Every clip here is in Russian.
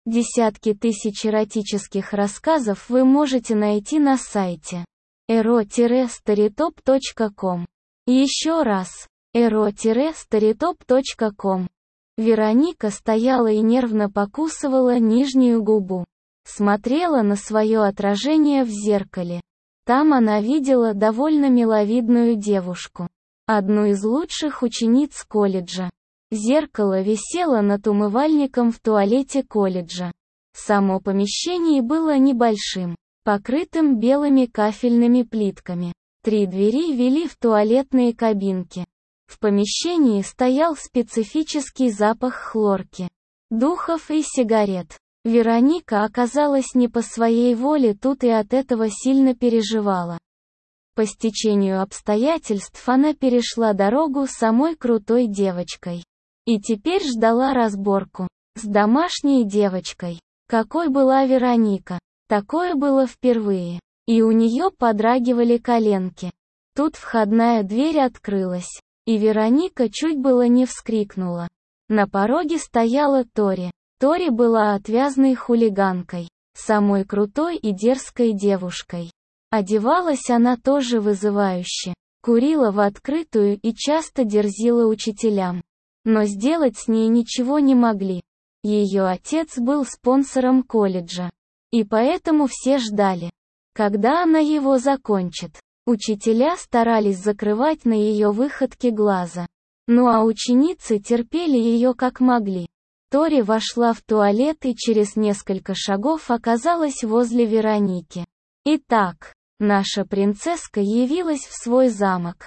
Десятки тысяч эротических рассказов вы можете найти на сайте ero-storytop.com. Еще раз, ero-storytop.com. Вероника стояла и нервно покусывала нижнюю губу. Смотрела на свое отражение в зеркале. Там она видела довольно миловидную девушку. Одну из лучших учениц колледжа. Зеркало висело над умывальником в туалете колледжа. Само помещение было небольшим, покрытым белыми кафельными плитками. 3 двери вели в туалетные кабинки. В помещении стоял специфический запах хлорки, духов и сигарет. Вероника оказалась не по своей воле тут и от этого сильно переживала. По стечению обстоятельств она перешла дорогу самой крутой девочкой. И теперь ждала разборку с домашней девочкой. Какой была Вероника? Такое было впервые. И у нее подрагивали коленки. Тут входная дверь открылась. И Вероника чуть было не вскрикнула. На пороге стояла Тори. Тори была отвязной хулиганкой, самой крутой и дерзкой девушкой. Одевалась она тоже вызывающе, курила в открытую и часто дерзила учителям. Но сделать с ней ничего не могли. Ее отец был спонсором колледжа. И поэтому все ждали, когда она его закончит. Учителя старались закрывать на ее выходки глаза. Ну а ученицы терпели ее как могли. Тори вошла в туалет и через несколько шагов оказалась возле Вероники. Итак, наша принцесска явилась в свой замок.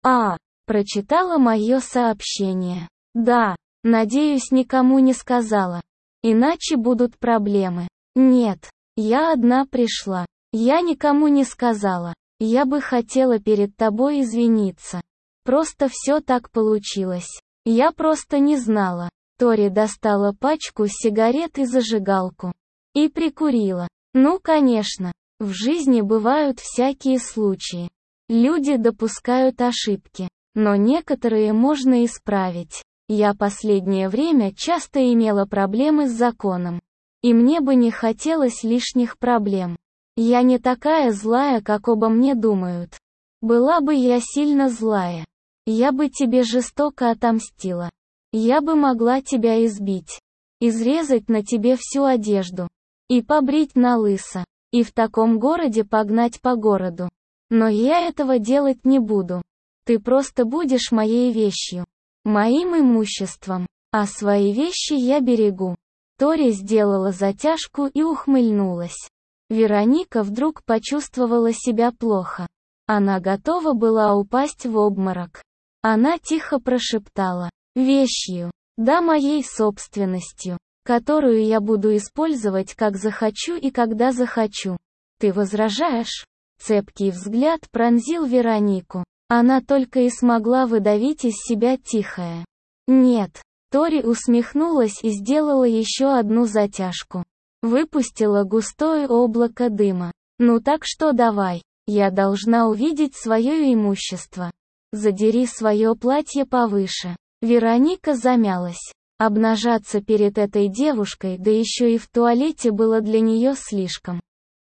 Прочитала мое сообщение. Да, надеюсь, никому не сказала. Иначе будут проблемы. Нет, я одна пришла. Я никому не сказала. Я бы хотела перед тобой извиниться. Просто все так получилось. Я просто не знала. Тори достала пачку сигарет и зажигалку. И прикурила. Ну конечно, в жизни бывают всякие случаи. Люди допускают ошибки. Но некоторые можно исправить. Я последнее время часто имела проблемы с законом. И мне бы не хотелось лишних проблем. Я не такая злая, как обо мне думают. Была бы я сильно злая. Я бы тебе жестоко отомстила. Я бы могла тебя избить. Изрезать на тебе всю одежду. И побрить на лысо. И в таком городе погнать по городу. Но я этого делать не буду. Ты просто будешь моей вещью. Моим имуществом. А свои вещи я берегу. Тори сделала затяжку и ухмыльнулась. Вероника вдруг почувствовала себя плохо. Она готова была упасть в обморок. Она тихо прошептала: «Вещью, да, моей собственностью, которую я буду использовать как захочу и когда захочу. Ты возражаешь?» Цепкий взгляд пронзил Веронику. Она только и смогла выдавить из себя тихое: «Нет». Тори усмехнулась и сделала еще одну затяжку. Выпустила густое облако дыма. «Ну так что давай, я должна увидеть свое имущество. Задери свое платье повыше». Вероника замялась. Обнажаться перед этой девушкой, да еще и в туалете, было для нее слишком.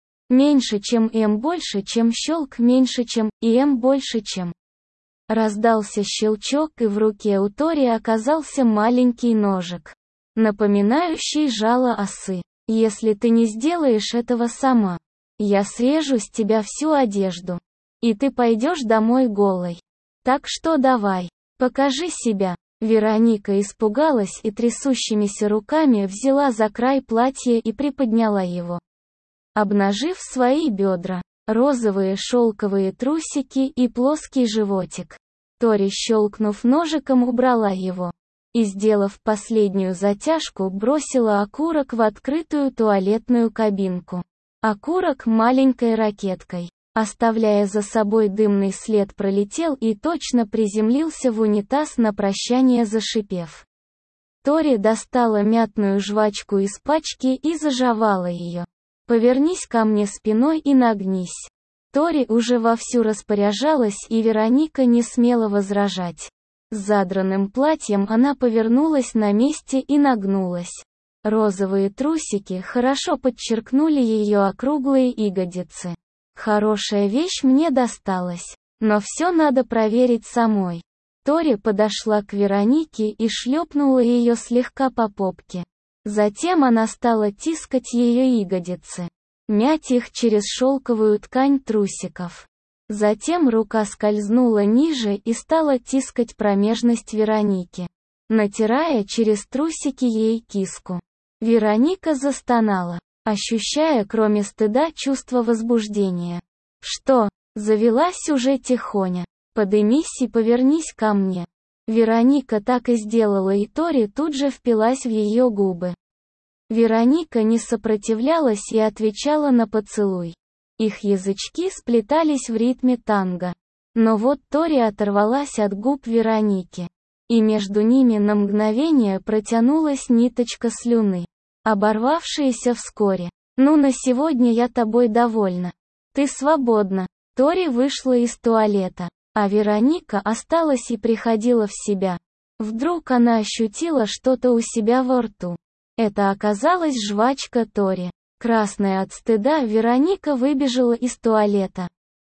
Меньше чем М больше чем щелк меньше чем и М больше чем. Раздался щелчок, и в руке у Тори оказался маленький ножик, напоминающий жало осы. «Если ты не сделаешь этого сама, я срежу с тебя всю одежду. И ты пойдешь домой голой. Так что давай, покажи себя». Вероника испугалась и трясущимися руками взяла за край платья и приподняла его, обнажив свои бедра, розовые шелковые трусики и плоский животик. Тори, щелкнув ножиком, убрала его. И, сделав последнюю затяжку, бросила окурок в открытую туалетную кабинку. Окурок маленькой ракеткой, оставляя за собой дымный след, пролетел и точно приземлился в унитаз, на прощание зашипев. Тори достала мятную жвачку из пачки и зажевала ее. «Повернись ко мне спиной и нагнись». Тори уже вовсю распоряжалась, и Вероника не смела возражать. С задранным платьем она повернулась на месте и нагнулась. Розовые трусики хорошо подчеркнули ее округлые ягодицы. Хорошая вещь мне досталась. Но все надо проверить самой. Тори подошла к Веронике и шлепнула ее слегка по попке. Затем она стала тискать ее ягодицы, мять их через шелковую ткань трусиков. Затем рука скользнула ниже и стала тискать промежность Вероники, натирая через трусики ей киску. Вероника застонала, ощущая кроме стыда чувство возбуждения. «Что?» — завелась уже тихоня. «Подымись и повернись ко мне». Вероника так и сделала, и Тори тут же впилась в ее губы. Вероника не сопротивлялась и отвечала на поцелуй. Их язычки сплетались в ритме танго. Но вот Тори оторвалась от губ Вероники, и между ними на мгновение протянулась ниточка слюны, оборвавшаяся вскоре. «Ну, на сегодня я тобой довольна. Ты свободна». Тори вышла из туалета, а Вероника осталась и приходила в себя. Вдруг она ощутила что-то у себя во рту. Это оказалась жвачка Тори. Красная от стыда, Вероника выбежала из туалета.